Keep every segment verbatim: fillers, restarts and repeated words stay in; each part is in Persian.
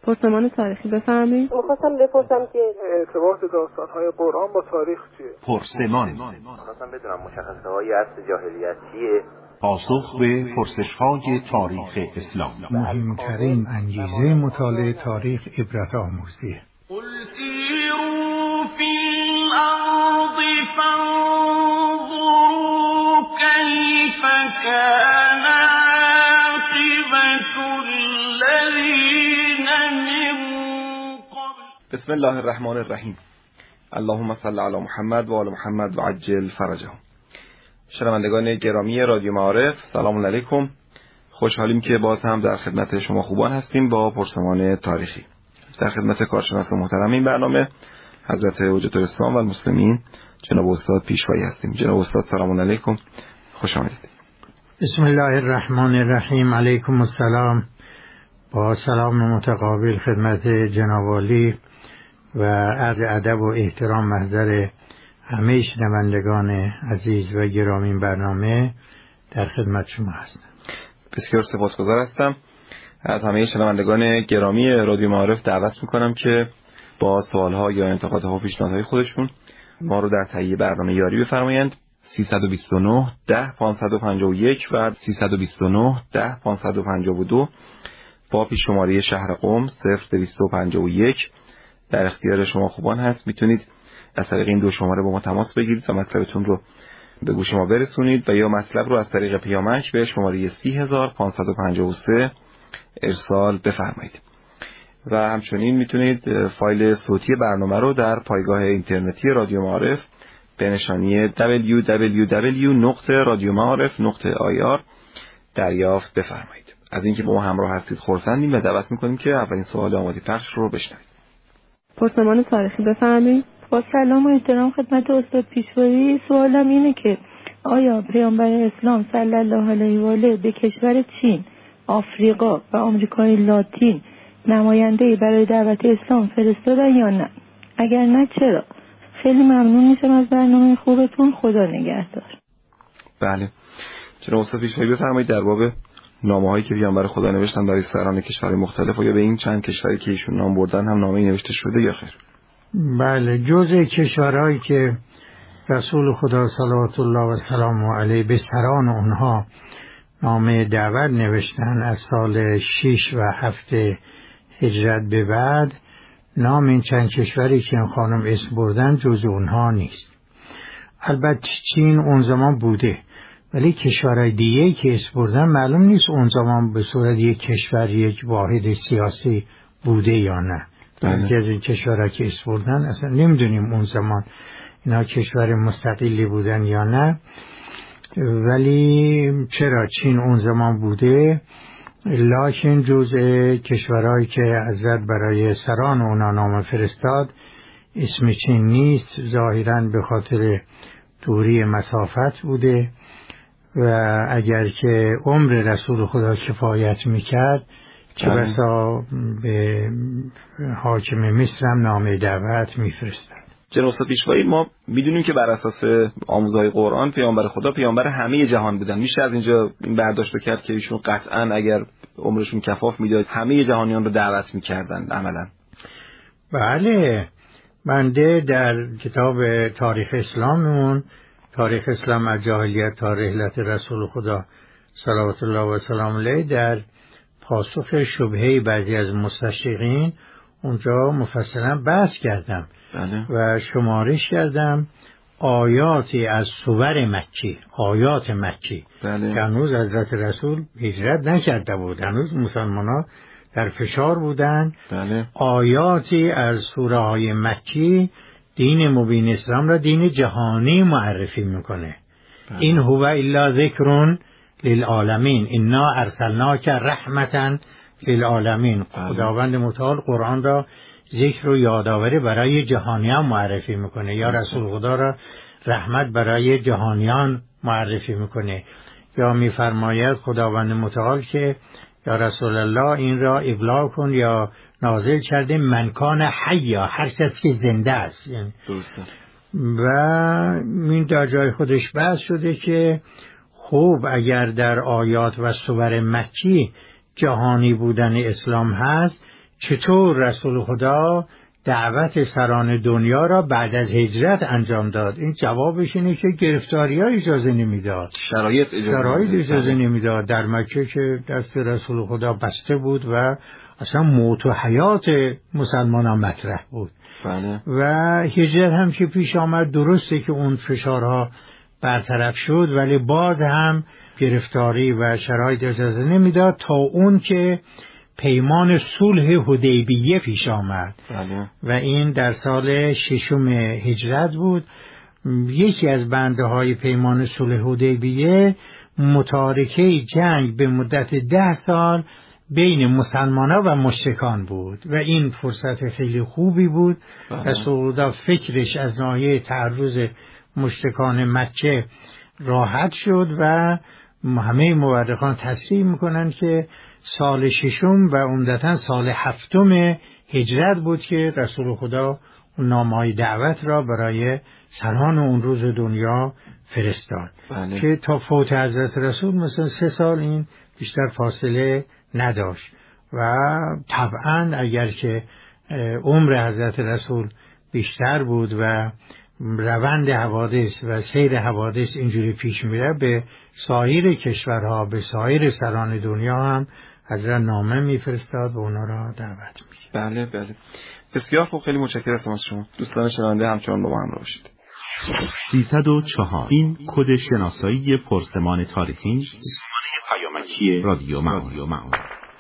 پرسمان تاریخی بفرمایید. می‌خواستم بپرسم که ارتباط داستان‌های قرآن با تاریخ چیه؟ پرسمان. می‌خواستم بدونم مشخصه‌های عصر جاهلیت چیه؟ پاسخ به پرسش‌های تاریخ اسلام. مهمترین انگیزه مطالعه تاریخ عبرت آموزیه. قل سیروا فی الارض فانظروا کیف کان عاقبة الذین من قبل. بسم الله الرحمن الرحیم. اللهم صل علی محمد و آل محمد و عجل فرجهم. شنوندگان گرامی رادیو معارف، سلام علیکم. خوشحالیم که باز هم در خدمت شما خوبان هستیم با پرسمان تاریخی. در خدمت کارشناس محترم این برنامه حضرت حجت الاسلام و المسلمین جناب استاد پیشوایی هستیم. جناب استاد سلام علیکم، خوش آمدید. بسم الله الرحمن الرحیم. علیکم السلام. با سلام متقابل خدمت جناب عالی و عرض ادب و احترام محضر همه شنوندگان عزیز و گرامی برنامه در خدمت شما هستم. بسیار سپاسگزار هستم. از همه شنوندگان گرامی رادیو معارف دعوت میکنم که با سوالها یا انتقادها و پیشنهادهای خودشون ما رو در تهیه برنامه یاری بفرمایند. سیصد و بیست و نه ده پانصد و پنجاه و یک و سیصد و بیست و نه ده پانصد و پنجاه و دو با پیش شماره شهر قم صفر دویست و پنجاه و یک در اختیار شما خوبان هست. میتونید از طریق این دو شماره با ما تماس بگیرید و مطلبتون رو به گوش ما برسونید و یا مطلب رو از طریق پیامک به شماره سی هزار پانصد و پنجاه و سه ارسال بفرمایید. و همچنین میتونید فایل صوتی برنامه رو در پایگاه اینترنتی رادیو معارف به نشانی دبلیو دبلیو دبلیو نقطه رادیو معارف نقطه آی آر دریافت بفرمایید. از اینکه با ما همراه هستید خرسندیم و دعوت میکنیم که اولین سوال آماده پخش رو بشنوید. پرسمان تاریخی بفرمایید. با سلام و احترام خدمت استاد پیشوایی، سوالم اینه که آیا پیامبر اسلام صلی الله علیه و آله به کشور چین، آفریقا و آمریکای لاتین نماینده برای دعوت اسلام فرستادن یا نه؟ اگر نه چرا؟ خیلی ممنون میشم از برنامه خوبتون. خدا نگهدار. بله جناب استاد پیشوایی بفرمایید در باب نامه‌هایی که پیامبر خدا نوشتن برای سران کشورهای مختلف و یا به این چند کشوری که ایشون نام بردن هم نامه‌ای نوشته شده یا خیر؟ بله، جزء کشورهایی که رسول خدا صلوات الله و سلام علیه به سران اونها نامه دعوت نوشتن از سال شش و هفت هجرت به بعد، نام این چند کشوری که این خانم اسم بردن جزء اونها نیست. البته چین اون زمان بوده، ولی کشورهای دیگه که اسم بردن معلوم نیست اون زمان به صورت یک کشور، یک واحد سیاسی بوده یا نه. بعضی از این کشورها که اسم بردن اصلا نمیدونیم اون زمان اینا کشور مستقلی بودن یا نه. ولی چرا چین اون زمان بوده، لکن جزء کشورهایی که حضرت برای سران اونا نامه فرستاد اسم چین نیست، ظاهراً به خاطر دوری مسافت بوده و اگر که عمر رسول خدا کفایت میکرد چه بسا به حاکم مصر هم نامه دعوت میفرستند. جناب استاد پیشوایی، ما میدونیم که بر اساس آموزهای قرآن پیامبر خدا پیامبر همه جهان بودن. میشه از اینجا این برداشت کرد که ایشون قطعا اگر عمرشون کفاف میداد همه جهانیان رو دعوت میکردن عملا؟ بله، بنده در کتاب تاریخ اسلاممون، تاریخ اسلام از جاهلیت تا رحلت رسول خدا صلوات الله و سلام علیه، در پاسخ شبهه بعضی از مستشرقین اونجا مفصلا بحث کردم. بله. و شمارش کردم آیاتی از سور مکی، آیات مکی. بله. که هنوز حضرت رسول هجرت نکرده بود، هنوز مسلمان ها در فشار بودن. بله. آیاتی از سوره های مکی دین مبین اسلام را دین جهانی معرفی میکنه. بله. این هو الا ذکرون للعالمین انا ارسلناک رحمتا للعالمین. خداوند متعال قرآن را ذکر و یادآوری برای جهانیان معرفی میکنه، یا رسول خدا را رحمت برای جهانیان معرفی میکنه، یا میفرماید خداوند متعال که یا رسول الله این را ابلاغ کن یا نازل کرده من کان حیا، هر کس که زنده است. یعنی درسته. و این در جای خودش بحث شده که خوب اگر در آیات و سور مکی جهانی بودن اسلام هست، چطور رسول خدا دعوت سران دنیا را بعد از هجرت انجام داد؟ این جوابش اینه که گرفتاری ها اجازه نمیداد، شرایط اجازه, شرایط اجازه نمیداد. در مکه که دست رسول خدا بسته بود و اصلا موت و حیات مسلمانان مطرح بود. بله. و هجرت هم که پیش آمد، درسته که اون فشارها برطرف شد، ولی باز هم گرفتاری و شرایط اجازه نمیداد تا اون که پیمان صلح حدیبیه پیش آمد. بله. و این در سال ششم هجرت بود. یکی از بنده های پیمان صلح حدیبیه متارکه جنگ به مدت ده سال بین مسلمانان و مشرکان بود و این فرصت خیلی خوبی بود. رسول خدا فکرش از ناحیه تعرض مشرکان مکه راحت شد و همه مورخان تصریح میکنند که سال ششم و عمدتاً سال هفتم هجرت بود که رسول خدا نامه‌های دعوت را برای سران اون روز دنیا فرستاد. بله. که تا فوت حضرت رسول مثلا سه سال این بیشتر فاصله نداشت و طبعاً اگر که عمر حضرت رسول بیشتر بود و روند حوادث و سیر حوادث اینجوری پیش میره، به سایر کشورها، به سایر سران دنیا هم حضرت نامه میفرستاد و اونا را دعوت میکرد. بله بله، بسیار خوب، خیلی متشکرم از شما. دوستان شنونده همچنان با ما همراه باشید. سیصد و چهار این کد شناسایی پرسمان تاریخی پرسمان پیامکی رادیو معارف.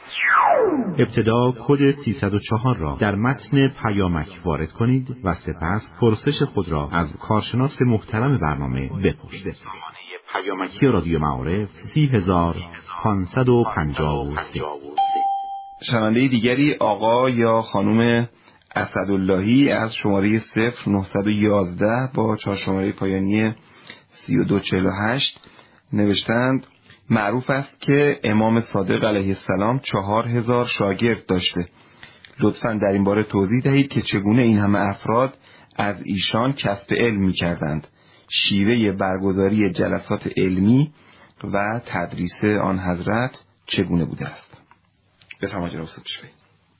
ابتدا کد سیصد و چهار را در متن پیامک وارد کنید و سپس پرسش خود را از کارشناس محترم برنامه بپرسید. پیامکی رادیو معارف سی هزار پانصد و پنجاه و سه. شنونده دیگری آقا یا خانم اسداللهی از شماره صفر نهصد و یازده با چهار شماره پایانی سی و دو چهل و هشت نوشتند: معروف است که امام صادق علیه السلام چهار هزار شاگرد داشته. لطفاً در این باره توضیح دهید که چگونه این همه افراد از ایشان کسب علم می کردند. شیوه برگزاری جلسات علمی و تدریس آن حضرت چگونه بوده است؟ بفرمایید جناب استاد پیشوایی.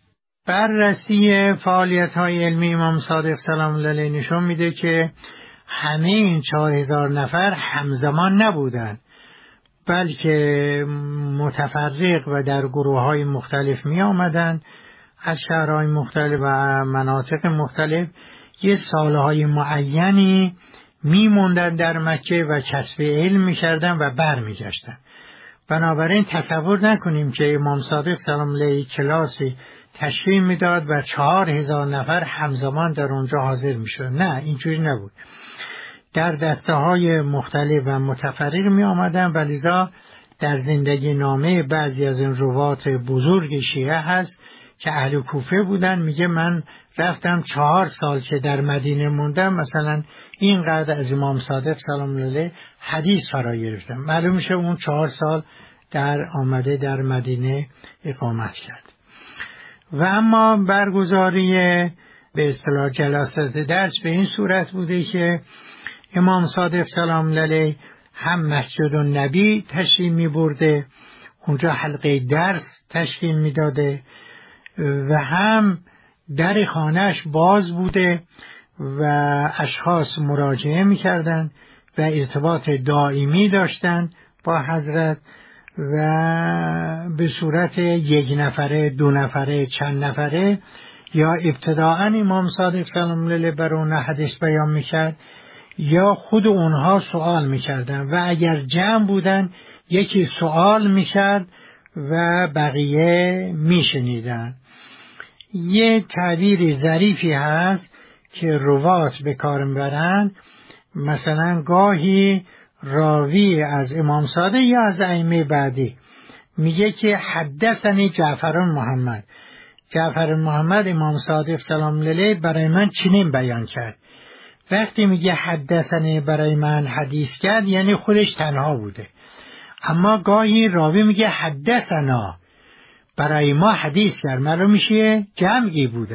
بررسی فعالیت‌های علمی امام صادق سلام الله علیه نشون میده که همه این چهار هزار نفر همزمان نبودند، بلکه متفرق و در گروه‌های مختلف می آمدند از شهرهای مختلف و مناطق مختلف. یه سالهای معینی می موندن در مکه و کسب علم می کردن و بر می گشتن. بنابراین تصور نکنیم که امام صادق سلام الله کلاسی تشکیل می داد و چهار هزار نفر همزمان در اونجا حاضر می شد. نه، اینجوری نبود. در دسته های مختلف و متفرق می آمدن و لذا در زندگی نامه بعضی از این روات بزرگ شیعه هست که اهل کوفه بودن. میگه من رفتم چهار سال که در مدینه موندم، مثلا اینقدر از امام صادق سلام الله علیه حدیث فرا گرفتم. معلوم میشه اون چهار سال در آمده در مدینه اقامت کرد. و اما برگزاری به اصطلاح جلسات درس به این صورت بوده که امام صادق سلام الله علیه هم مسجد النبی تشکیل می برده، اونجا حلقه درس تشکیل می داده و هم در خانهش باز بوده و اشخاص مراجعه می کردن و ارتباط دائمی داشتن با حضرت و به صورت یک نفره، دو نفره، چند نفره یا ابتداعاً امام صادق سلام الله علیه بر اون حدیث بیان می کرد یا خود اونها سوال میکردن و اگر جمع بودن یکی سوال میکرد و بقیه میشنیدن. یه تعبیر ظریفی هست که روات به کار میبرن، مثلا گاهی راوی از امام صادق یا از ائمه بعدی میگه که حدثنی جعفر محمد، جعفر محمد امام صادق سلام الله علیه برای من چنین بیان کرد. وقتی میگه حدثنی برای من حدیث کرد یعنی خودش تنها بوده. اما گاهی راوی میگه حدثنا برای ما حدیث کرد، معلوم میشه جمعی بوده.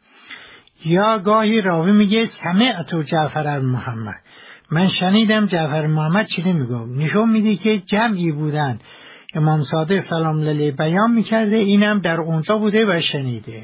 یا گاهی راوی میگه سمعت جعفر محمد، من شنیدم جعفر محمد چی میگه، نشون میده که جمعی بودن. امام صادق سلام الله علیه بیان میکرده، اینم در اونجا بوده و شنیده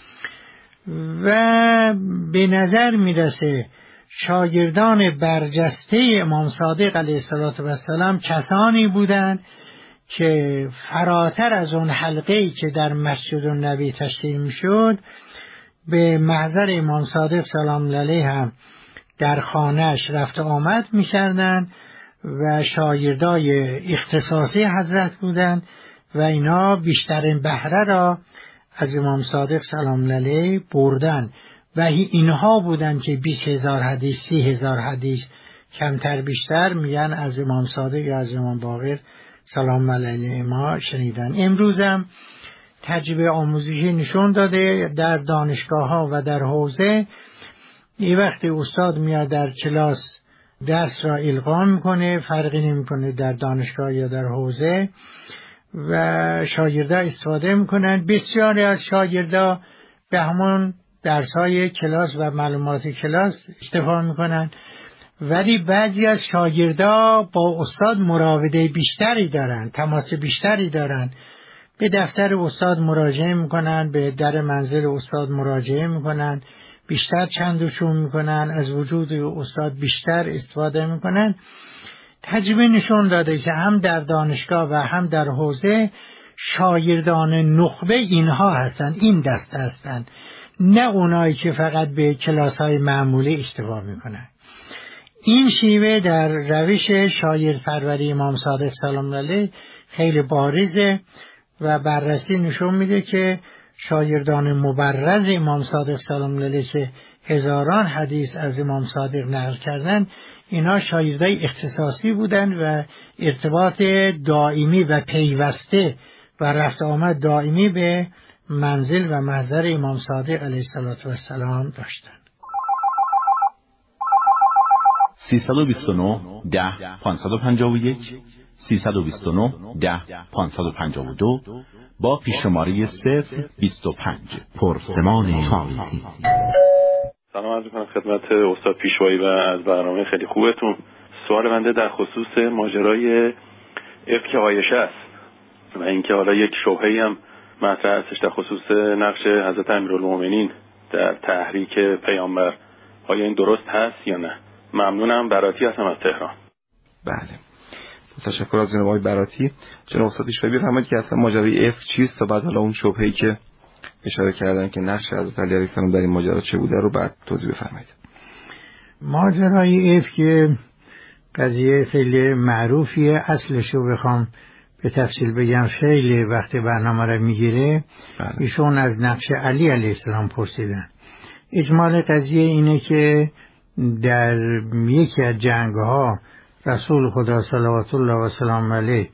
و به نظر میرسه شاگردان برجسته امام صادق علیه السلام کسانی بودند که فراتر از اون حلقه‌ای که در مسجد النبی تشکیل میشد به محضر امام صادق سلام الله علیه هم در خانه‌اش رفت آمد می‌کردند و شاگردای اختصاصی حضرت بودند و اینا بیشترین بهره را از امام صادق سلام الله علیه بردن و اینها بودند که بیست هزار حدیث، سی هزار حدیث کمتر بیشتر میگن از امام صادق یا از امام باقر سلام الله علیه ما شنیدن. امروز هم تجربه آموزشی نشون داده در دانشگاه ها و در حوزه یه وقتی استاد میاد در کلاس درس را القا میکنه، فرقی نمیکنه در دانشگاه یا در حوزه، و شاگردا استفاده میکنن. بسیاری از شاگردا به همون درس‌های کلاس و معلومات کلاس استفاده میکنن، ولی بعضی از شاگردا با استاد مراوده بیشتری دارن، تماس بیشتری دارن، به دفتر استاد مراجعه میکنن، به در منزل استاد مراجعه میکنن، بیشتر چند و چون میکنن، از وجود استاد بیشتر استفاده میکنن. تجربه نشون داده که هم در دانشگاه و هم در حوزه شاگردان نخبه اینها هستن، این دست هستن، نه اونایی که فقط به کلاس های معمولی اشتباه میکنن. این شیوه در روش شاگرد پروری امام صادق سلام الله علیه خیلی بارزه و بررسی نشون میده که شاگردان مبرز امام صادق سلام الله علیه که هزاران حدیث از امام صادق نقل کردن، اینا شاگردای اختصاصی بودن و ارتباط دائمی و پیوسته و رفت آمد دائمی به منزل و محضر امام صادق علیه السلام داشتن. سیصد و بیست و نه ده پانصد و پنجاه و یک سیصد و بیست و نه ده پانصد و پنجاه و دو با پیششماره صفر بیست و پنج. پرسمان تاریخی. سلام عرض می‌کنم خدمت استاد پیشوایی و از برنامه خیلی خوبتون. سوال بنده در خصوص ماجرای افک عایشه است و اینکه حالا یک شبهه‌ای هم مطرح هستش در خصوص نقش حضرت امیرالمومنین در تحریک پیامبر. آیا این درست هست یا نه؟ ممنونم. براتی هستم از تهران. بله، تشکر از جناب آقای براتی. جناب استاد پیشوایی بفرمایید که اصلا ماجرای افک چیست و بعد حالا اون شبهه‌ای که اشاره کردن که نقش حضرت علی علیه السلام در این ماجرا چه بوده رو بعد توضیح بفرمایید. ماجرای افک قضیه خیلی معروفیه. اصلش رو بخوام به تفصیل بگم خیلی وقت برنامه رو میگیره. ایشون از نقش علی علیه السلام پرسیدن. اجمال قضیه اینه که در یکی از جنگ‌ها رسول خدا صلوات الله و سلام علیه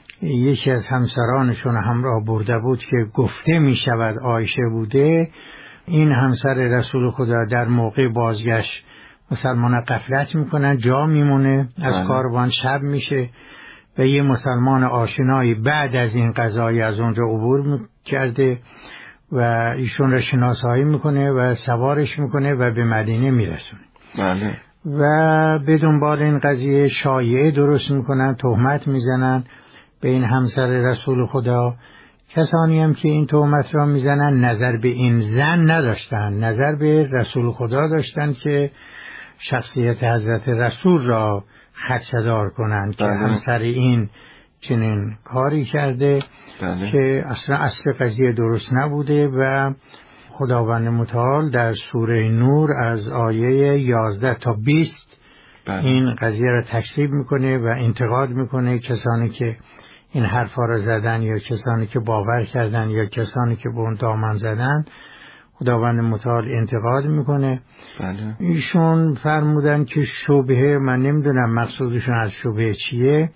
یکی از همسرانشون همراه برده بود که گفته می شود عایشه بوده. این همسر رسول خدا در موقع بازگشت مسلمان غفلت میکنن، جا میمونه، از کاروان شب میشه و یه مسلمان آشنایی بعد از این قضایی از اونجا عبور کرده و ایشون را شناسایی میکنه و سوارش میکنه و به مدینه میرسونه. بله. و به دنبال این قضیه شایعه درست میکنن، تهمت میزنن به این همسر رسول خدا. کسانی هم که این تهمت را میزنن نظر به این زن نداشتن، نظر به رسول خدا داشتن که شخصیت حضرت رسول را خدشه‌دار کنند که همسر این چنین کاری کرده. بله. که اصلا اصل قضیه درست نبوده و خداوند متعال در سوره نور از آیه یازده تا بیست بله. این قضیه را تکذیب میکنه و انتقاد میکنه کسانی که این حرفا را زدن یا کسانی که باور کردن یا کسانی که به اون دامن زدن. خداوند متعال انتقاد میکنه. بله. ایشون فرمودن که شبهه، من نمیدونم مقصودشون از شبهه چیه،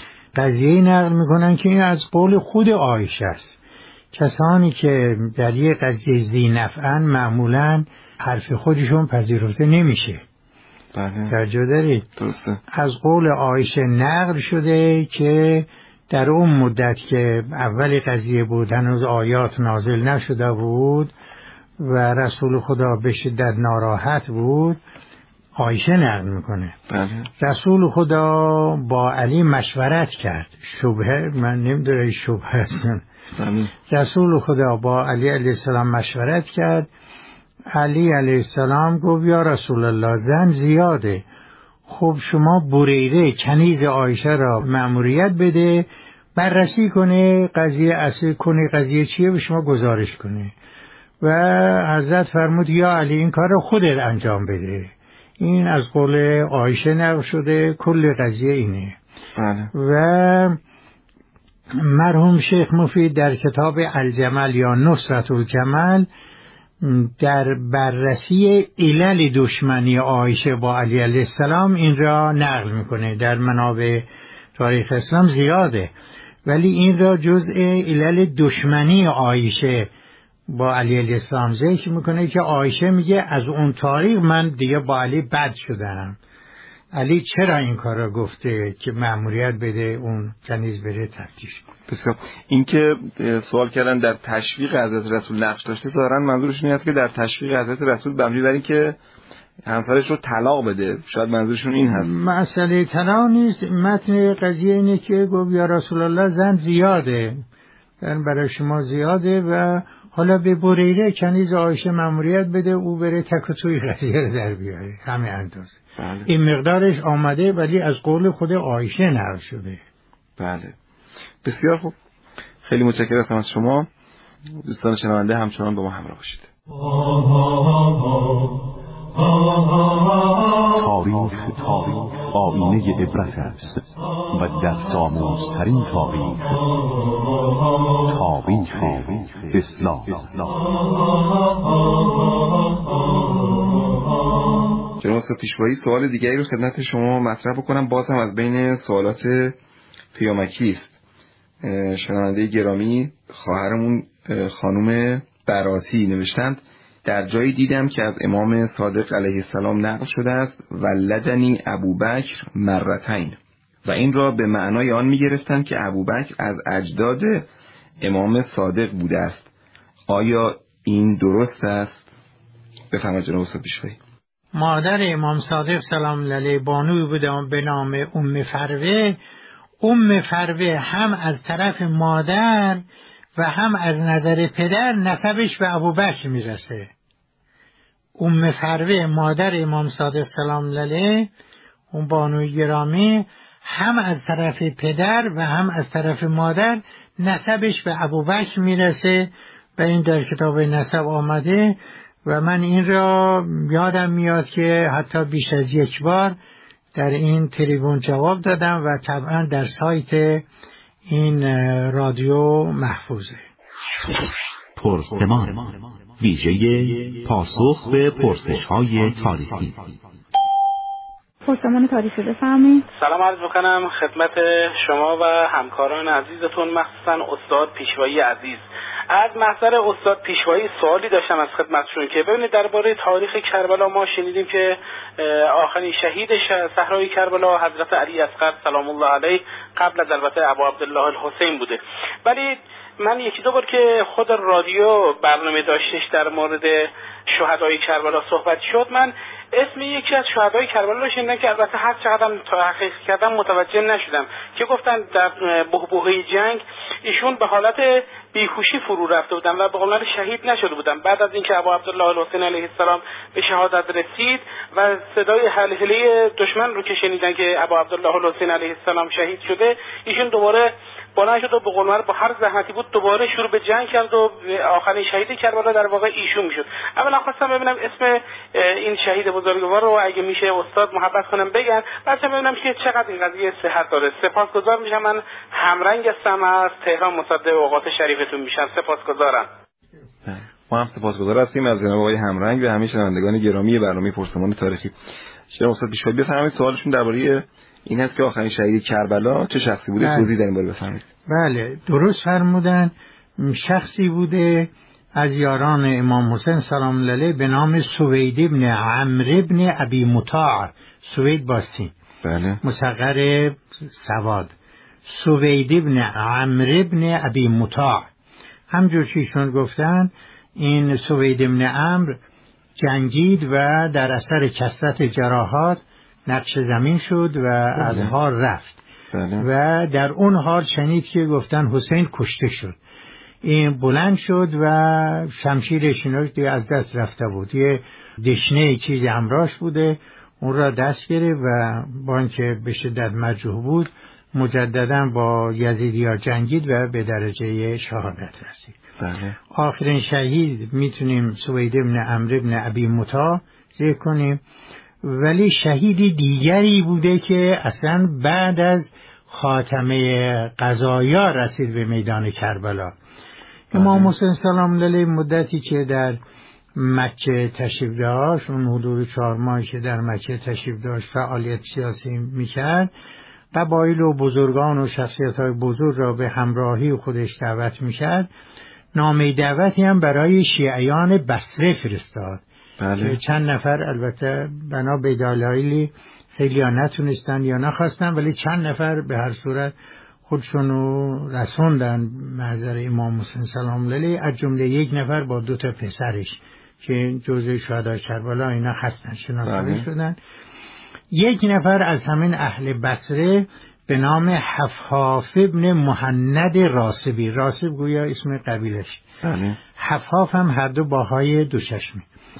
قضیه نقل میکنن که این از قول خود عایشه است. کسانی که در یک قضیه ذی نفعن معمولا حرف خودشون پذیرفته نمیشه. بله. توجه دارید؟ درسته. از قول عایشه نقل شده که در اون مدت که اولی قضیه بود هنوز آیات نازل نشده بود و رسول خدا به شدت ناراحت بود، عایشه نقل میکنه. بله. رسول خدا با علی مشورت کرد. شبهه من نمیدونم شبهه هستن. بله. رسول خدا با علی علیه السلام مشورت کرد. علی علیه السلام گفت یا رسول الله زن زیاده، خب شما بریره کنیز عایشه را مأموریت بده بررسی کنه قضیه اصل کنه قضیه چیه و شما گزارش کنه. و حضرت فرمود یا علی این کار رو خودت انجام بده. این از قول عایشه نقل شده، کل قضیه اینه. بله. و مرحوم شیخ مفید در کتاب الجمل یا نصرة الجمل در بررسی علل دشمنی عایشه با علی علیه السلام این را نقل میکنه. در منابع تاریخ اسلام زیاده، ولی این را جزء علل دشمنی عایشه با علی علیه السلام ذکر میکنه که عایشه میگه از اون تاریخ من دیگه با علی بد شدم. علی چرا این کار را گفته که مأموریت بده اون کنیز بره تفتیش کنه؟ بسیار. این که سوال کردن در تشویق حضرت رسول نقش داشته، ظاهرا منظورشون اینه که در تشویق حضرت رسول بمبی بر این که همسرش رو طلاق بده، شاید منظورشون این هست. مسئله طلاق نیست، متن قضیه اینه که گفت یا رسول الله زن زیاده، برای شما زیاده و حالا به بریره کنیز عایشه مأموریت بده او بره تک و توی قضیه رو در بیاره، همه اندازه. بله. این مقدارش آمده ولی از قول خود عایشه نقل شده. بله. بسیار خوب. خیلی متشکرم از شما. دوستان شنونده همچنان با ما همراه باشید. تاریخ تاریخ آینه عبرت است و در ساموزترین تاریخ تاریخ اسلام. جناب استاد پیشوایی، سوال دیگری رو خدمت شما مطرح بکنم، باز هم از بین سوالات پیامکی است. شنونده گرامی خواهرمون خانم براتی نوشتند در جایی دیدم که از امام صادق علیه السلام نقل شده است ولدنی ابوبکر مرتین، و این را به معنای آن می‌گرفتند که ابوبکر از اجداد امام صادق بوده است. آیا این درست است؟ بفرمایید جناب استاد پیشوایی. مادر امام صادق سلام علیه بانوی بودم به نام ام فروه. ام فروه هم از طرف مادر و هم از نظر پدر نسبش به ابوبکر میرسه. ام فروه مادر امام صادق سلام علیه اون بانوی گرامی هم از طرف پدر و هم از طرف مادر نسبش به ابوبکر میرسه و این در کتاب نسب آمده و من این را یادم میاد که حتی بیش از یک بار در این تریبون جواب دادم و طبعا در سایت این رادیو محفوظه. پرسمان ویژه پاسخ به پرسش‌های تاریخی. پرسمان تاریخی بفرمایید. سلام عرض می‌کنم خدمت شما و همکاران عزیزتون، مخصوصا استاد پیشوایی عزیز. از محضر استاد پیشوایی سوالی داشتم از خدمتشون که ببینید درباره تاریخ کربلا ما شنیدیم که آخرین شهید صحرای کربلا حضرت علی اصغر سلام الله علیه قبل از البته ابو عبدالله الحسین بوده، ولی من یکی دو بار که خود رادیو برنامه داشتش در مورد شهدای کربلا صحبت شد، من اسم یکی از شهدای کربلا رو شنیدم که البته هر چقدر تحقیق کردم متوجه نشدم که گفتن در بحبوحه جنگ ایشون به حالت بیهوشی فرو رفته بودن و به قول شهید نشده بودن. بعد از اینکه ابو عبدالله الحسین علیه السلام به شهادت رسید و صدای هلهله دشمن رو که شنیدن که ابو عبدالله الحسین علیه السلام شهید شده، ایشون دوباره بلند شد و به قول با هر زحمتی بود دوباره شروع به جنگ کرد و آخرین شهید کربلا در واقع ایشون میشد. اولا خواستم ببینم اسم این شهید بزرگوار رو اگه میشه استاد محبت کنم بگن، بعدش ببینم که چقدر این قضیه صحت داره. سپاسگزار میشم. من همرنگ هستم از تهران، مصدق اوقات شریفتون میشم. سپاسگزارم. ما هم سپاسگزار هستیم از جناب آقای همرنگ و همه شنوندگان گرامی برنامه پرسمان تاریخی. جناب استاد پیشوایی بفرمایید سوالشون درباره این است که آخرین شهید کربلا چه شخصی بوده، توضیح در این باره بفرمایید. بله درست فرمودن، شخصی بوده از یاران امام حسین سلام علیه به نام سوید ابن عمرو ابن ابی مطاع، سوید باسی بله مصغر سواد، سوید ابن عمرو ابن ابی مطاع. همجور که ایشون گفتن این سوید ابن عمرو جنگید و در اثر کثرت جراحات نقش زمین شد و از حال رفت. بله. و در اون حال شنید که گفتن حسین کشته شد. این بلند شد و شمشیرش دیگه از دست رفته بود، یه دشنه چیزی همراهش بوده، اون را دست گرفت و با اینکه به شدت مجروح بود مجددا با یزیدی‌ها جنگید و به درجه شهادت رسید. بله. آخرین شهید میتونیم سوید بن عمرو بن ابی مطاع ذکر کنیم، ولی شهیدی دیگری بوده که اصلا بعد از خاتمه قضایا رسید به میدان کربلا. امام حسین سلام علیه مدتی که در مکه تشریف داشت، اون حدود چهار ماهی که در مکه تشریف داشت فعالیت سیاسی میکرد، قبایل و بزرگان و شخصیت‌های بزرگ را به همراهی خودش دعوت میکرد. نامه دعوتی هم برای شیعیان بصره فرستاد. بله. چند نفر البته بنا به دلایلی خیلی ها نتونستن یا نخواستن، ولی چند نفر به هر صورت خودشونو رسوندن محضر امام حسین سلام علیه، از جمله یک نفر با دو تا پسرش که جزء شهدای کربلا اینا هستن، شناسایی شدن. یک نفر از همین اهل بصره به نام حفاف ابن مهند راسبی، راسب گویا اسم قبیلش، بله. حفاف هم هر دو باهای دو چشمی.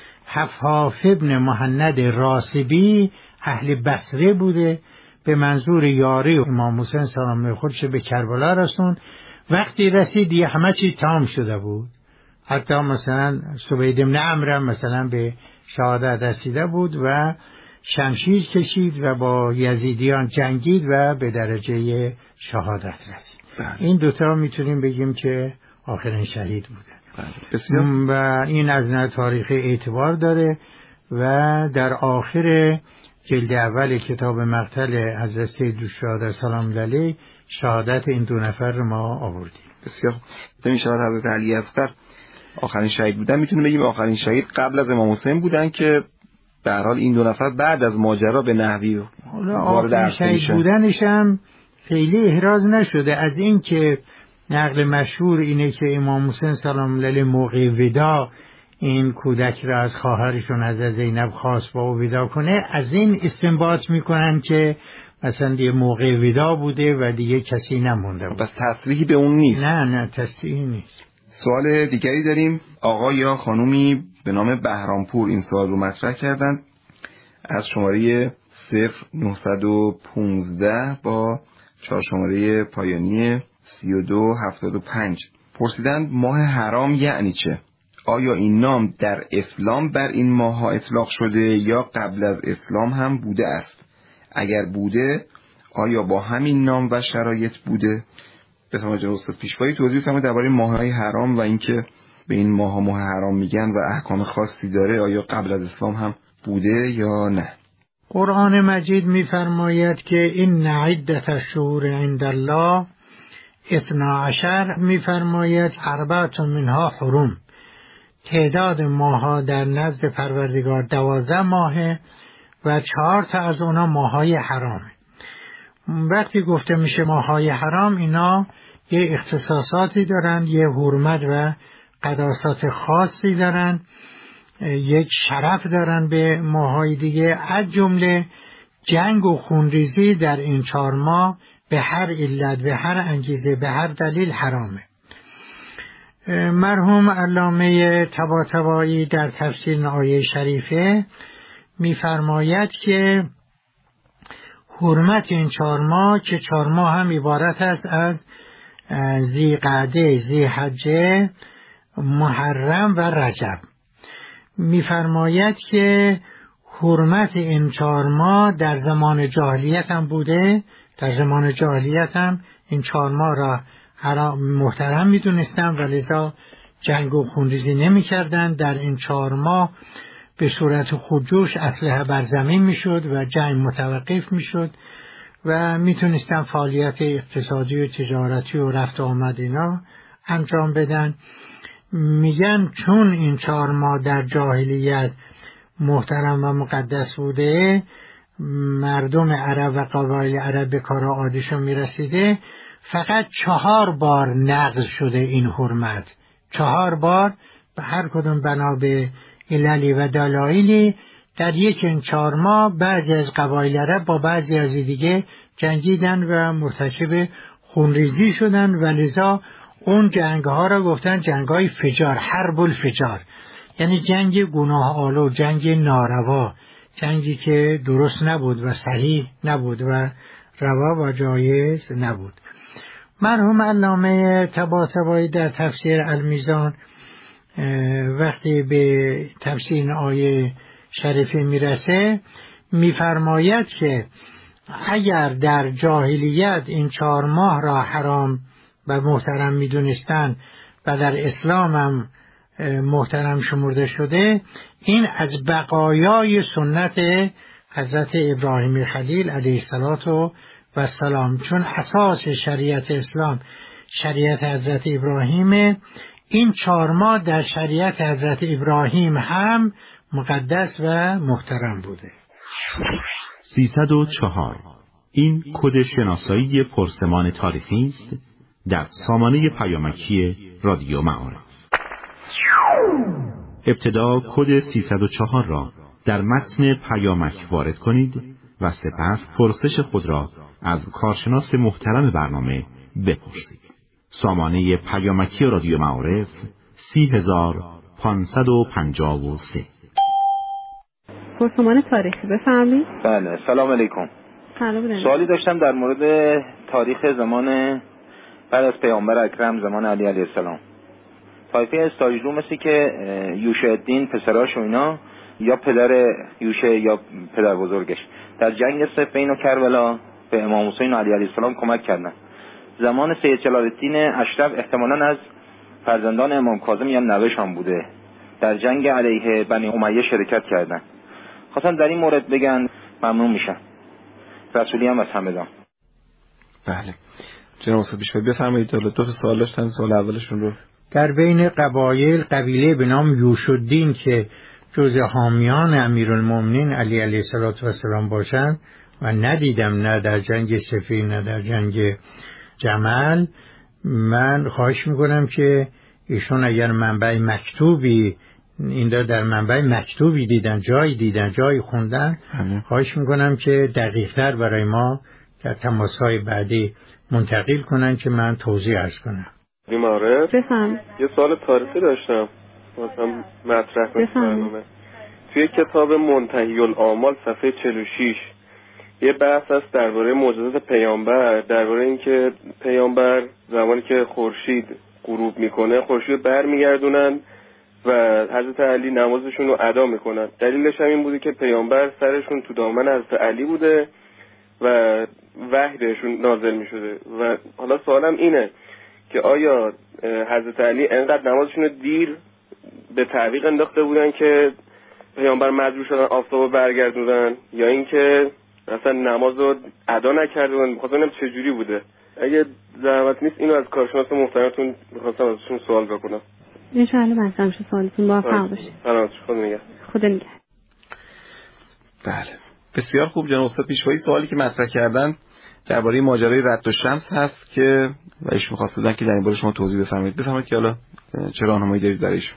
حفاف ابن مهند راسبی اهل بصره بوده، به منظور یاری امام حسین سلام علیه خودش به کربلا رسون. وقتی رسید یه همه چیز تمام شده بود، حتی مثلا سوید بن عمرو مثلا به شهادت رسیده بود و شمشیر کشید و با یزیدیان جنگید و به درجه شهادت رسید. بله. این دوتا میتونیم بگیم که آخرین شهید بودن. بله. و این از نظر تاریخی اعتبار داره و در آخر جلد اول کتاب مقتل حضرت سیدالشهدا سلام علیه شهادت این دو نفر رو ما آوردیم. بسیار می شود حضرت علی اصغر آخرین شهید بودن. میتونیم بگیم آخرین شهید قبل از امام حسین بودن که به هر حال این دو نفر بعد از ماجرا به نحوی وارد عرصه شهید بودنش هم خیلی احراز نشده. از این که نقل مشهور اینه که امام حسین سلام علیه موقع ودا این کودک را از خواهرشون از زینب خواست با او ودا کنه، از این استنباط میکنن که مثلا دیگه موقع ودا بوده و دیگه کسی نمونده بود. بس تصریحی به اون نیست. نه نه تصریحی نیست. سوال دیگری داریم. آقا یا خانومی به نام بهرامپور این سوال رو مطرح کردن از شماره صفر نهصد و پانزده با چهار شماره پایانی سی و دو هفتاد و پنج. پرسیدند ماه حرام یعنی چه؟ آیا این نام در اسلام بر این ماه ها اطلاق شده یا قبل از اسلام هم بوده است؟ اگر بوده آیا با همین نام و شرایط بوده؟ به سماج استاد پیشوایی توضیح فرمایید درباره ماه‌های حرام و اینکه به این ماه‌ها ماه حرام میگن و احکام خاصی داره، آیا قبل از اسلام هم بوده یا نه؟ قرآن مجید می‌فرماید که این عدت الشهور عند الله اثنا عشر، می‌فرماید اربعة منها حرم، تعداد ماه‌ها در نزد پروردگار دوازده ماهه و چهار تا از اونا ماه‌های حرامه. وقتی گفته میشه ماه‌های حرام، اینا یه اختصاصاتی دارن، یه حرمت و قداسات خاصی دارن، یک شرف دارن به ماه‌های دیگه، از جمله جنگ و خونریزی در این چهار ماه به هر علت، به هر انگیزه، به هر دلیل حرامه. مرحوم علامه طباطبایی در تفسیر آیه شریفه می‌فرماید که حرمت این چهار ماه که چهار ماه هم عبارت است از ذی‌قعده، ذی‌حجه، محرم و رجب. می‌فرماید که حرمت این چهار ماه در زمان جاهلیت هم بوده، در زمان جاهلیت هم این چهار ماه را حرام محترم می‌دونستن و لذا جنگ و خونریزی نمی‌کردن. در این چهار ماه به صورت خودجوش اسلحه بر زمین میشد و جنگ متوقف میشد و میتونستن فعالیت اقتصادی و تجارتی و رفت آمد اینا انجام بدن. میگن چون این چهار ماه در جاهلیت محترم و مقدس بوده، مردم عرب و قبایل عرب به کار عادیشون میرسیده، فقط چهار بار نقض شده این حرمت، چهار بار، به هر کدوم بنا به عللی و دلایلی در یک این چهار ماه بعضی از قبایل عرب با بعضی از دیگه جنگیدن و مرتکب خونریزی شدن و لذا اون جنگ ها را گفتن جنگ های فجار، حرب الفجار، یعنی جنگ گناه آلو، جنگ ناروا، جنگی که درست نبود و صحیح نبود و روا و جایز نبود. مرحوم علامه طباطبایی در تفسیر المیزان وقتی به تفسیر این آیه شریفه میرسه میفرماید که اگر در جاهلیت این چهار ماه را حرام و محترم میدونستن و در اسلام هم محترم شمرده شده، این از بقایای سنت حضرت ابراهیم خلیل علیه السلام، چون اساس شریعت اسلام شریعت حضرت ابراهیم، این چهار ماه در شریعت حضرت ابراهیم هم مقدس و محترم بوده. سیصد و چهار. این کد شناسایی پرسمان تاریخی است در سامانه پیامکی رادیو معارف. ابتدا کد سیصد و چهار را در متن پیامک وارد کنید و سپس پرسش خود را از کارشناس محترم برنامه بپرسید. سامانه پیامکی رادیو معارف سی هزار پانصد و پنجاه و سه. پرسمان تاریخی بفرمایید. بله، سلام علیکم. سلام. سوالی داشتم در مورد تاریخ زمان بعد از پیامبر اکرم، زمان علی علیه السلام. طایفه استاجلو مثل که یوشع الدین پسراش و اینا، یا پدر یوشع یا پدر بزرگش، در جنگ صفین و کربلا به امام حسین و علی علیه السلام کمک کردن. زمان سید جلال الدین اشرف احتمالاً از فرزندان امام کاظم یا نوه‌ش هم بوده، در جنگ علیه بنی امیه شرکت کردن. خواستم در این مورد بگن، ممنون میشم. رسولی هم از همدان. بله جناب استاد پیشوایی بفرمایید. دو تا سوال داشتن، سوال اولشون رو در بین قبایل قبیله به نام یوشع الدین که جز حامیان امیرالمومنین علی علیه السلام باشند و ندیدم نه در جنگ صفین نه در جنگ جمل، من خواهش میکنم که ایشون اگر منبع مکتوبی این در منبع مکتوبی دیدن، جایی دیدن، جایی خوندن، خواهش میکنم که دقیق‌تر برای ما در تماس‌های بعدی منتقل کنن که من توضیح عرض کنم. بیماره بفهم. یه سوال تاریخی داشتم مثلا مطرح کنم. توی کتاب منتهی الآمال صفحه چهل و شش یه بحث هست درباره معجزات پیامبر، درباره اینکه پیامبر زمانی که خورشید غروب میکنه خورشید برمیگردونن و حضرت علی نمازشون رو ادا میکنن. دلیلش هم این بوده که پیامبر سرشون تو دامن حضرت علی بوده و وحی بهشون نازل میشده. و حالا سوالم اینه که آیا حضرت علی انقدر نمازشون رو دیر به تعویق انداخته بودن که پیامبر مجبور شدن آفتاب رو برگردونن، یا اینکه اصلا نماز رو ادا نکردن؟ می‌خواستم ببینم چه جوری بوده. اگه زحمت نیست اینو از کارشناس محترمتون می‌خواستم ازشون سوال بکنم. ان شاء الله مثلا شما سوالتون موفق باشه. سلام، خدا نگهدار. خدا نگهدار. بله بسیار خوب جناب استاد پیشوایی. سوالی که مطرح کردن درباره ماجرای رد الشمس هست که و ایشون می‌خواستن که در این باره شما توضیح بفرمایید. بفرمایید که حالا چه راهنمایی دارید درش.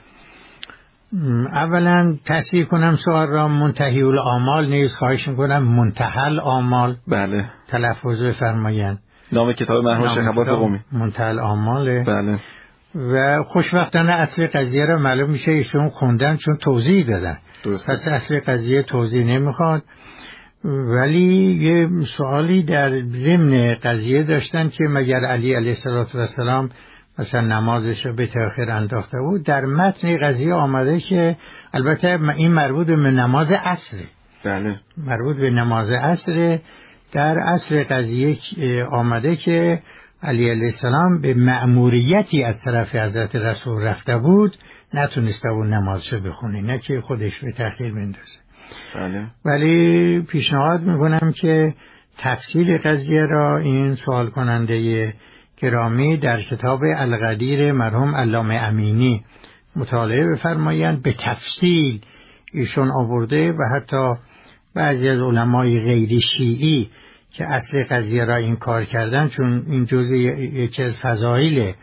اولا تصحیح کنم سوال را، منتهی الآمال نیست، خواهش میکنم منتهی الآمال بله تلفظ بفرمایید. نام کتاب مرحوم شیخ عباس قمی منتهی الآمال. بله. و خوشبختانه اصل قضیه را معلوم میشه ایشون خوندن چون توضیح دادن. درست. پس اصل قضیه توضیح نمیخواد. ولی یه سوالی در ضمن قضیه داشتن که مگر علی علیه السلام مثلا نمازش رو به تأخیر انداخته بود. در متن قضیه آمده که البته این مربوط به نماز عصره. بله. مربوط به نماز عصره. در اصل قضیه آمده که علی علیه السلام به مأموریتی از طرف حضرت رسول رفته بود، نتونسته بود نمازشو بخونه، نه که خودش به تأخیر بندازه. بله. ولی پیشنهاد میکنم که تفصیل قضیه را این سوال کننده گرامی در کتاب القدیر مرحوم علامه امینی مطالعه بفرمایند. به تفصیل ایشون آورده و حتی بعضی از علمای غیر شیعی که اصل قضیه را این کار کردن، چون این جزء یکی از فضایل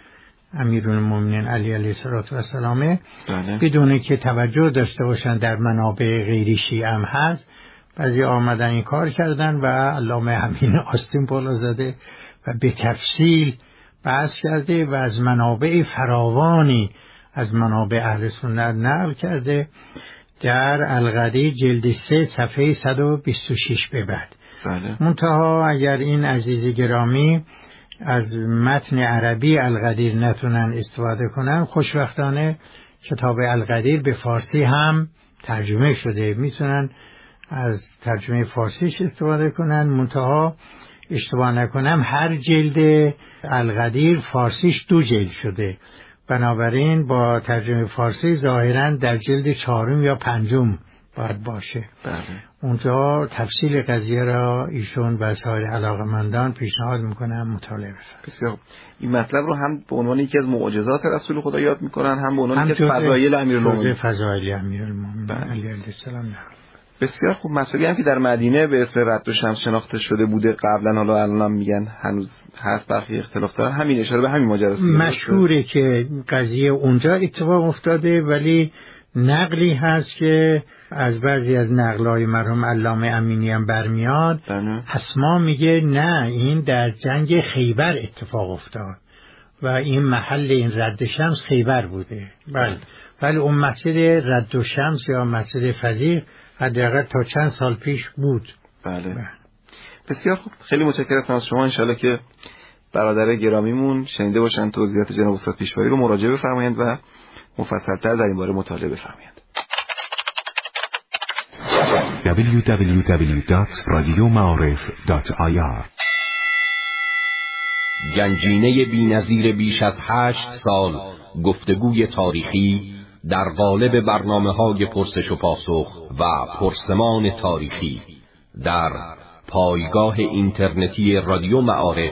امیرالمومنین علی علیه السلام بدون که توجه داشته باشن در منابع غیری شیعه هم هست. بعضی آمدن این کار کردن و علامه امین آستین بالا زده و به تفصیل بحث کرده و از منابع فراوانی از منابع اهل سنت نقل کرده در القدیر جلد سه صفحه صد و بیست و شش به بعد. بله. منتها اگر این عزیز گرامی از متن عربی القدیر نتونن استفاده کنن، خوشبختانه کتاب القدیر به فارسی هم ترجمه شده، میتونن از ترجمه فارسیش استفاده کنن. منتها اشتباه نکنم هر جلد القدیر فارسیش دو جلد شده، بنابراین با ترجمه فارسی ظاهراً در جلد چهارم یا پنجم باید باشه. بله. اونجا تفصیل قضیه را ایشون و سایر علاقمندان پیشنهاد میکنم مطالعه بفرمایید. بسیار. این مطلب رو هم به عنوان یکی از معجزات رسول خدا یاد میکنن، هم به عنوان یکی از فضایل امیرالمومنین. فضایل امیرالمومنین علی علیه السلام. بسیار خوب. مسئله هم که در مدینه به اسم رد و شمس شناخته شده بوده قبلا، حالا الان هم میگن هنوز هست، برخی اختلاف داره، همین اشاره به همین ماجراست. مشهوره که قضیه اونجا اتفاق افتاده، ولی نقلی هست که از بعضی از نقل‌های مرحوم علامه امینی هم برمیاد. اسما میگه نه این در جنگ خیبر اتفاق افتاد و این محل این رد شمس خیبر بوده. بله. ولی اون مسجد رد و شمس یا مسجد فضیح حداقل تا چند سال پیش بود. بله. بله. بسیار خوب. خیلی متشکرم از شما. انشالله که برادر گرامیمون شنیده باشن توضیحات جناب استاد پیشوایی رو مراجعه بفرمایند و مفصل‌تر در این باره مطالعه بفرمایند. دبلیو دبلیو دبلیو دات رادیو معارف دات آی آر گنجینه بی‌نظیر بیش از هشت سال گفتگوی تاریخی در قالب برنامه‌های پرسش و پاسخ و پرسمان تاریخی در پایگاه اینترنتی رادیو معارف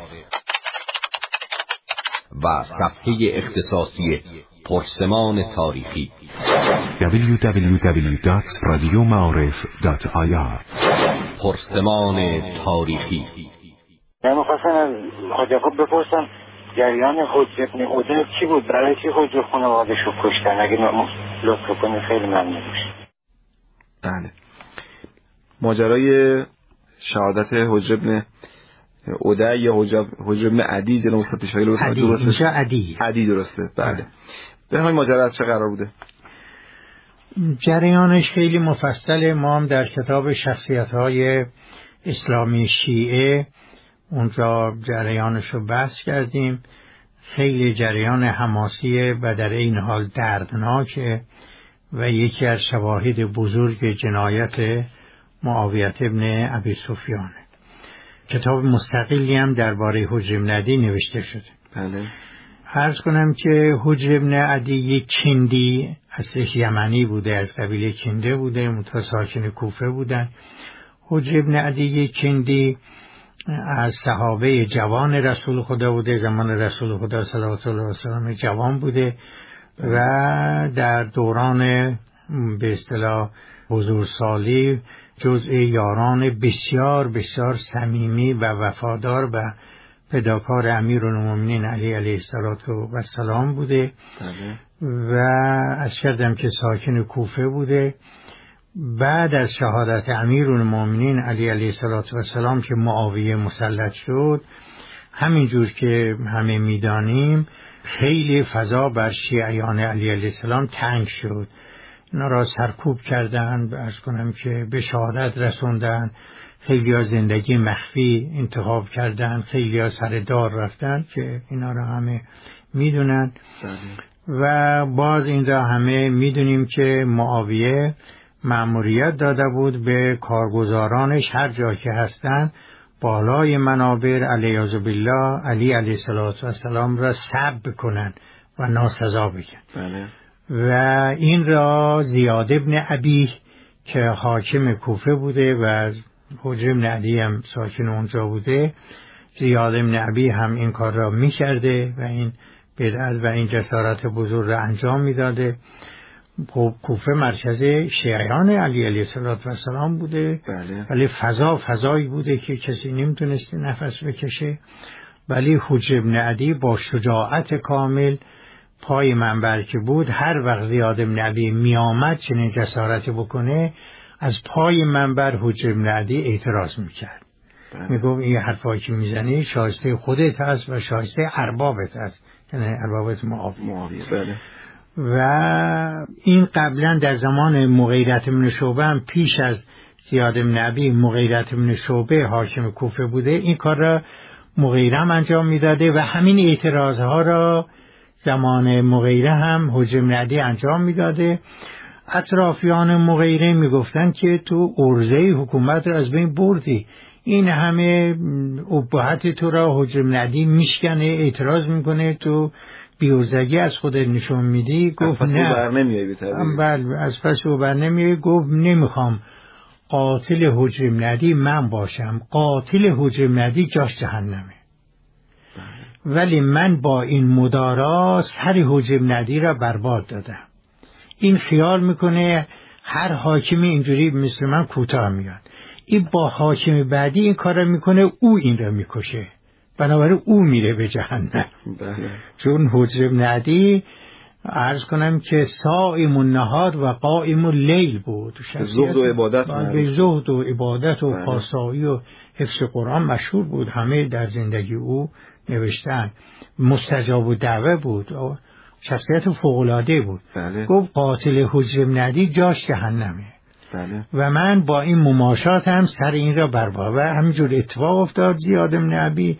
و صفحه اختصاصی پرسمان تاریخی دبلیو دبلیو دبلیو دات رادیو معارف دات آی آر پرسمان تاریخی. من می‌خواستم از حاج یعقوب بپرسم جریان حجر ابن عده چی بود؟ برای چی حجر خانواده‌اش رو کشتن؟ اگه لطف کنید خیلی ممنون می‌شم. بله. ماجرای شهادت حجر ابن عده یا حجر ابن عدی جناب استاد پیشوایی رو درسته؟ اینجا عدی. عدی درسته. بله. به همین ماجرا از چه قرار بوده؟ جریانش خیلی مفصله. ما هم در کتاب شخصیت‌های اسلامی شیعه اونجا جریانش رو بحث کردیم. خیلی جریان حماسیه و در این حال دردناکه و یکی از شواهد بزرگ جنایت معاویه ابن ابی سفیان. کتاب مستقلی هم درباره حجر ابن عدی نوشته شده. بله. عرض کنم که حجر ابن عدی یک کندی، اصلش یمنی بوده، از قبیله کنده بوده، متا ساکن کوفه بودن. حجر ابن عدی یک کندی از صحابه جوان رسول خدا بوده، زمان رسول خدا صلوات الله وسلم جوان بوده و در دوران به اصطلاح بزرگسالی جزء یاران بسیار بسیار صمیمی و وفادار و فداکار امیرالمومنین علی علیه السلام بوده. بله. و از کردم که ساکن کوفه بوده. بعد از شهادت امیرالمومنین علی علیه السلام که معاویه مسلط شد، همینجور که همه میدانیم خیلی فضا بر شیعیان علی علیه السلام تنگ شد. اینا را سرکوب کردن، عرض کنم که به شهادت رسوندن، خیلی ها زندگی مخفی انتخاب کردن، خیلی ها سر دار رفتن که اینا را همه میدونن. و باز این را همه میدونیم که معاویه مأموریت داده بود به کارگزارانش هر جا که هستن بالای منابر علیه بالله علی علیه السلام را سب کنن و ناسزا بگن. بله. و این را زیاد ابن ابی که حاکم کوفه بوده و حجر ابن عدی هم ساکن اونجا بوده، زیاد ابن ابی هم این کار را می کرده و این بدعت و این جسارت بزرگ را انجام می داده. کوفه مرکز شیعیان علی علیه السلام بوده. بله. ولی فضا فضایی بوده که کسی نمیتونسته نفس بکشه ولی حجر بن عدی با شجاعت کامل پای منبر که بود، هر وقت زیاد بن عدی می آمد چنین جسارتی بکنه، از پای منبر حجر بن عدی اعتراض میکرد. میگم این حرفایی که میزنی شایسته خودت هست و شایسته اربابت هست، یعنی اربابت معاویه. بله. و این قبلا در زمان مغیرة بن شعبه هم پیش از زیاد بن عدی مغیرة بن شعبه حاکم کوفه بوده، این کار را مغیره هم انجام میداده و همین اعتراضها را زمان مغیره هم حجر بن عدی انجام میداده. اطرافیان مغیره میگفتن که تو عرضه حکومت را از بین بردی، این همه ابهت تو را حجر بن عدی میشکنه، اعتراض میکنه، تو بیوزگی از خودت نشون میدی. گفت نه، بله از پس او بر نمیای. گفت نمیخوام قاتل حجر بن عدی من باشم، قاتل حجر بن عدی جاش جهنمه، ولی من با این مدارا سر حجر بن عدی را برباد دادم. این خیال میکنه هر حاکمی اینجوری مثل من کوتاه میاد، این با حاکم بعدی این کار را میکنه، او این را میکشه، بنابراین او میره به جهنم. بله. چون حجر بن عدی عرض کنم که صائم النهار و قائم اللیل بود، زهد و عبادت به زهد و عبادت و پاسایی و حفظ قرآن مشهور بود، همه در زندگی او نوشتن. مستجاب و دعوه بود، شخصیت فوق‌العاده بود. بله. گفت قاتل حجر بن عدی جاش جهنمه. بله. و من با این مماشات هم سر این را برباد. و همینجور اتفاق افتاد. زیاد بن عدی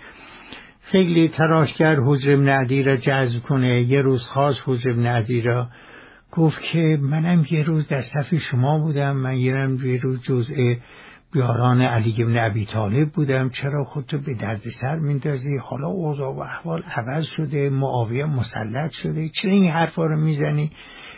خیلی تلاش کرد حجر بن عدی را جذب کنه. یه روز خاص حجر بن عدی را گفت که منم یه روز در صف شما بودم، من یه روز جزء بیاران علی بن ابی طالب بودم، چرا خودتو به دردسر میندازی؟ حالا اوضاع و احوال عوض شده، معاویه مسلط شده، چرا این حرفا رو میزنی؟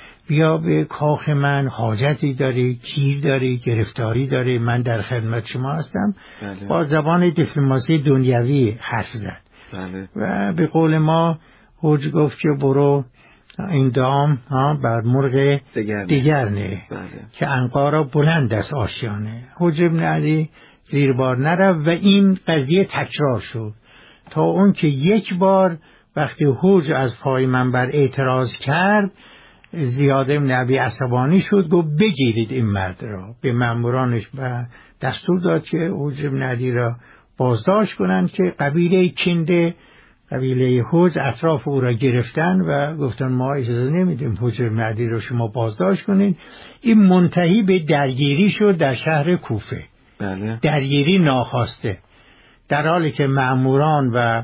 بیا به کاخ من، حاجتی داری، کیر داری، گرفتاری داری، من در خدمت شما هستم. بله. با زبان دیپلماسی دنیوی حرف زد. بله. و به قول ما حج گفت که برو این دام بر مرغ دیگر نه، بله. که عنقا را بلند است آشیانه. حجر بن عدی زیر بار نرفت و این قضیه تکرار شد تا اون که یک بار وقتی حج از پای منبر اعتراض کرد، زیاد بن عدی عصبانی شد، گفت بگیرید این مرد را. به مامورانش و دستور داد که حجر بن عدی را بازداشت کنند که قبیله کنده، قبیله حج اطراف او را گرفتن و گفتن ما اجازه نمیدیم حجر بن عدی را شما بازداشت کنید. این منتهی به درگیری شد در شهر کوفه. بله. درگیری ناخواسته، در حالی که مأموران و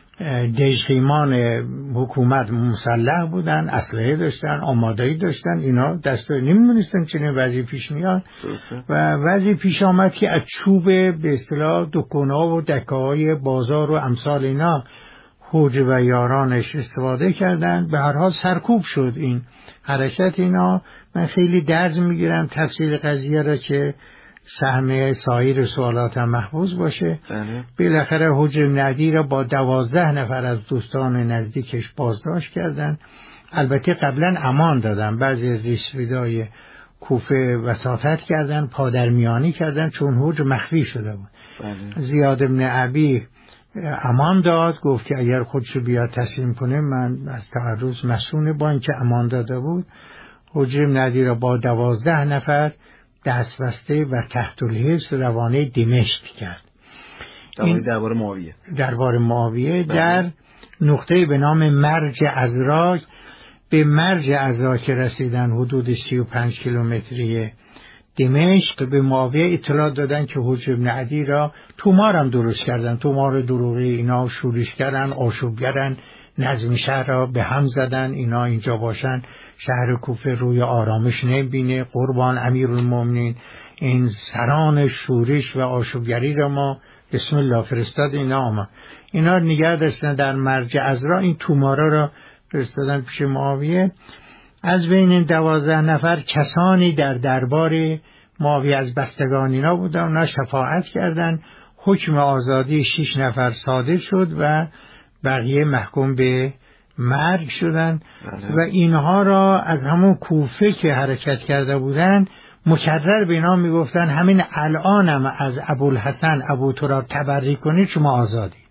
دژخیمان حکومت مسلح بودن، اسلحه داشتن، آمادگی داشتن، اینا دستور نمیدونستن چنین وضعی پیش میاد. و وضعی پیش آمد که از چوب به اصطلاح دکان‌ها و دکه‌های بازار و امثال اینا حج و یارانش استفاده کردن. به هر حال سرکوب شد این حرکت اینا. من خیلی درز میگیرم تفسیر قضیه را که سهم سایر سوالات هم محفوظ باشه. بله. بالاخره حجر بن عدی را با دوازده نفر از دوستان نزدیکش بازداشت کردن. البته قبلا امان دادن، بعضی از ریشفیدای کوفه وساطت کردن، پادرمیانی کردن، چون حج مخفی شده بود. بله. زیاد بن عدی امان داد، گفت که اگر خودشو بیاد تسلیم کنه من از تعرض مسئول، با اینکه امان داده بود. حجر بن عدی را با دوازده نفر دست بسته و تحت الحبس روانه دمشق کرد. این دربار معاویه. دربار معاویه در نقطه به نام مرج ازراک. به مرج ازراک رسیدن، حدود سی و پنج کیلومتری دمشق. به معاویه اطلاع دادن که حجر بن عدی را تومار هم درست کردن، تومار دروغی، اینا شورش کردن، آشوبگرن، نظم شهر را به هم زدن، اینا اینجا باشن شهر کوفه روی آرامش نبینه، قربان امیرالمومنین. این سران شورش و آشوبگری را ما بسم الله فرستاد، اینا آمد، اینا نگه داشتن در مرج ازرا. این تومارا را فرستادن پیش معاویه. از بین این دوازده نفر کسانی در دربار معاویه از بستگان اینا بودن، اونا شفاعت کردن، حکم آزادی شش نفر صادر شد و بقیه محکوم به مرگ شدن. بله. و اینها را از همون کوفه که حرکت کرده بودن مکرر به اینا میگفتن همین الانم از ابوالحسن ابو تراب تبری کنید شما آزادی.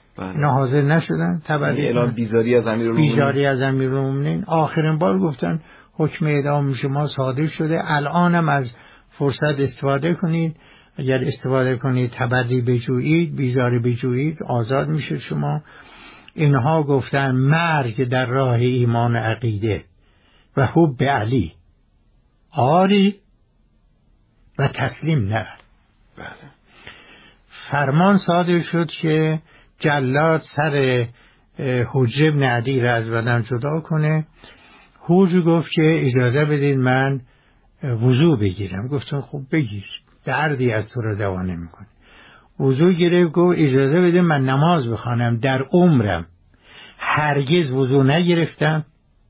اینا حاضر نشدن تبری اعلام بیزاری از امیرالمومنین بیزاری از امیرالمومنین. آخرین بار گفتن حکم اعدام شما صادر شده، الانم از فرصت استفاده کنید، اگر استفاده کنید تبری بجویید، بیزاری بجویید، آزاد میشه شما. اینها گفتن مرگ در راه ایمان عقیده و حب علی آری و تسلیم نه. بله. فرمان صادر شد که جلاد سر حجر بن عدی را از بدن جدا کنه. حجر گفت که اجازه بدید من وضو بگیرم. گفتم خب بگیر، دردی از تو رو دوا نمی‌کنه. وضو گرفت، گفت اجازه بدید من نماز بخوانم. در عمرم هرگز وضو نگرفتم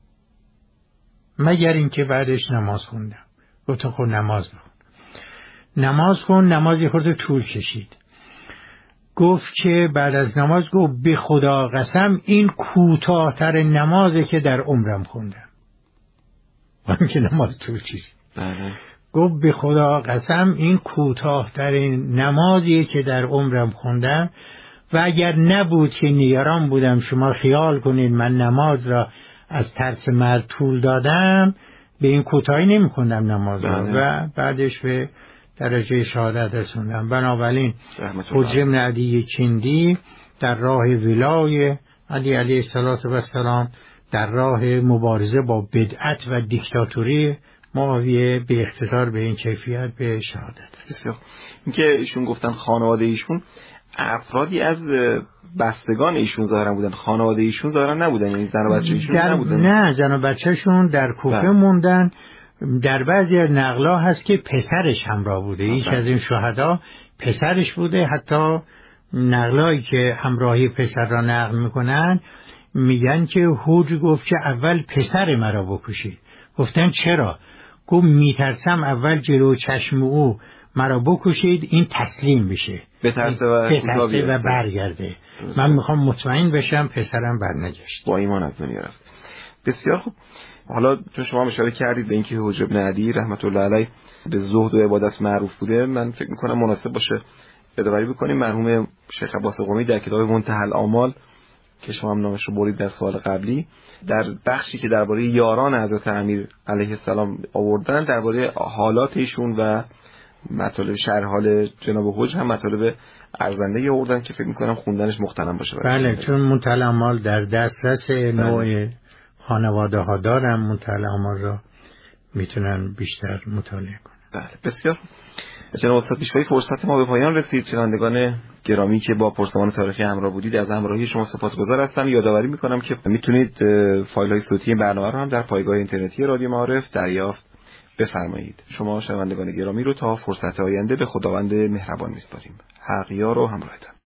مگر اینکه بعدش نماز خوندم. گفتم خب نماز بخون. نماز خون، نمازی خورده طول کشید. گفت که بعد از نماز گفت به خدا قسم این کوتاه‌تر نمازی که در عمرم خوندم. من که نماز طول کشید. بله. گفت به خدا قسم این کوتاه‌ترین نمازی که در عمرم خوندم و اگر نبود که نگران بودم شما خیال کنید من نماز را از ترس مرگ طول دادم، به این کوتاهی نمی‌خوندم نماز را. بله. و بعدش به درجه شهادت رسوندم. بنابراین حجر بن عدی کندی در راه ولای علی علیه السلام، در راه مبارزه با بدعت و دیکتاتوری معاویه به اختصار به این کیفیت به شهادت رسید. اینکه ایشون گفتن خانواده ایشون افرادی از بستگان ایشون ظاهرا بودن، خانواده ایشون ظاهرا نبودن، یعنی زن و بچه ایشون نبودن. نه، زن و بچه‌شون در کوفه موندن. در بعضی از نقلا هست که پسرش همراه بوده. یک از این شهدا پسرش بوده. حتی نقلایی که همراهی پسر را نقل میکنن میگن که حجر گفت که اول پسر مرا بکشید. گفتن چرا؟ گفت میترسم اول جلو چشم او مرا بکشید این تسلیم بشه، بترسه و, بترسه و برگرده. من میخوام مطمئن بشم پسرم برنگشت، با ایمان از دنیا رفت. بسیار خوب. حالا چون شما اشاره کردید به اینکه حجر بن عدی رحمت الله علیه به زهد و عبادت معروف بوده، من فکر میکنم مناسب باشه یادآوری بکنیم مرحوم شیخ عباس قمی در کتاب منتهی الاعمال که شما هم نامش رو برید در سوال قبلی، در بخشی که درباره یاران حضرت امیر علیه السلام آوردن، درباره حالات ایشون و مطالب شرح حال جناب حجر هم مطالب ارزنده آوردن که فکر میکنم خوندنش مختلم باشه. بله، چون منتهی الاعمال در دسترس نوع خانواده ها دارن، منتهی الاعمال را میتونن بیشتر مطالعه کنن. بله، بسیار. جناب استاد پیشوایی، فرصت ما به پایان رسید. شنوندگان گرامی که با پرسمان تاریخی همراه بودید از همراهی شما سپاسگزار هستم. یادآوری میکنم که میتونید فایل های صوتی برنامه رو هم در پایگاه اینترنتی رادیو معارف دریافت بفرمایید. شما شنوندگان گرامی رو تا فرصت آینده به خداوند مهربان میسپاریم. حق یار و همراهتان.